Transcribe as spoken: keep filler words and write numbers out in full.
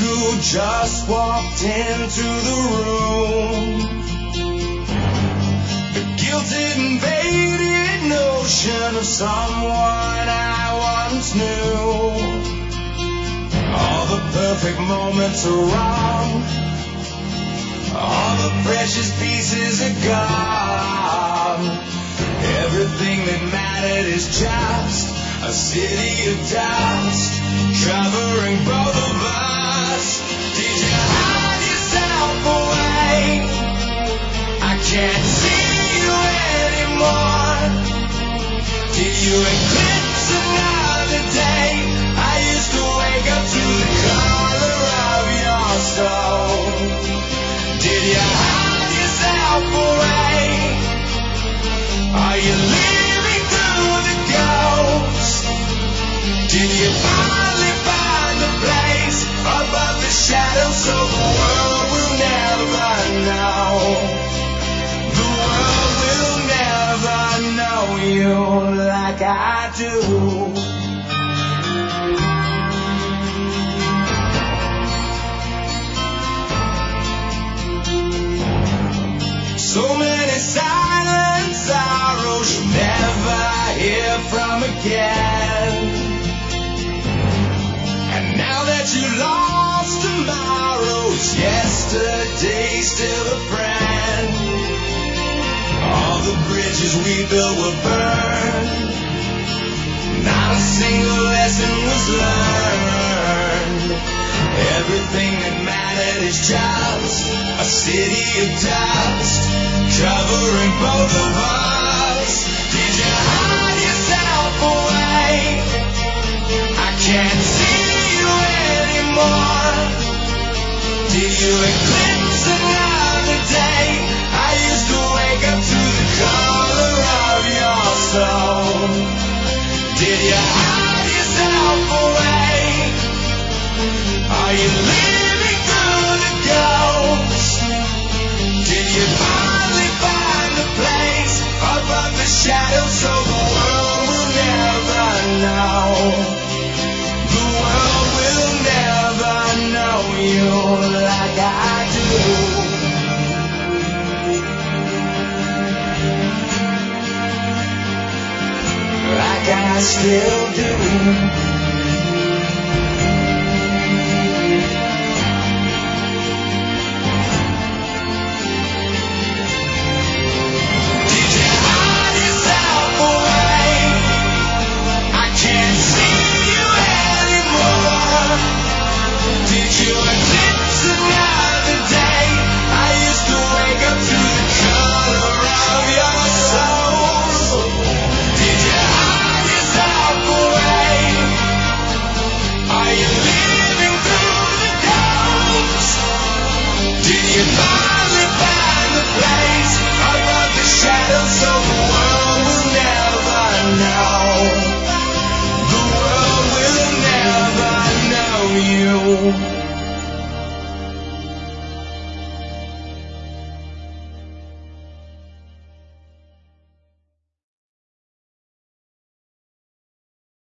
who just walked into the room. The guilted invaded notion of someone I once knew. All the perfect moments are wrong. All the precious pieces are gone. Everything that mattered is just a city of dust covering both of us. Did you hide yourself away? I can't see you anymore. Did you eclipse another day? I used to wake up to the color of your soul. Did you hide yourself away? Are you living through the ghost? Did you finally find a place above the shadows so the world will never know? The world will never know you like I do. So many silent sorrows you'll never hear from again. And now that you lost tomorrow's yesterday still a friend. All the bridges we built were burned. Not a single lesson was learned. Everything that mattered is just a city of dust covering both of us. Did you hide yourself away? I can't see you anymore. Did you eclipse another day? I used to wake up to the color of your soul. Did you hide yourself away? Are you living through the ghost? Did you finally find a place above the shadows so the world will never know? The world will never know you like I do. Like I still do.